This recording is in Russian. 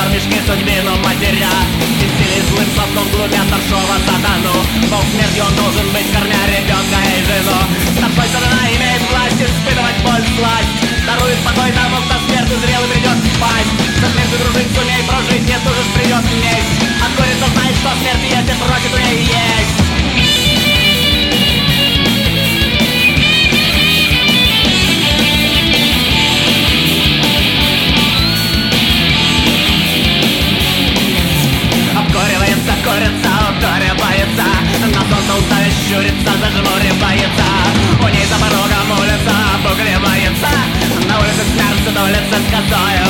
мешки судьбину матеря. Бессилие злым словком глубя старшего сатану. Бог смерти, он должен быть, кормя ребенка и жену. Старшой сатана имеет власть испытывать боль, сласть. Дарует покой тому, кто смертью зрелый придет пасть. Со смертью дружить сумей прожить, нет, уже придет месть. От горя кто знает, что смерть есть, и прочит у ней есть. Обкуривается, курица, укуривается. На солнце уставит, щурится, зажмуривается. У ней за порогом улица обугливается. На улице смерть, улица с косой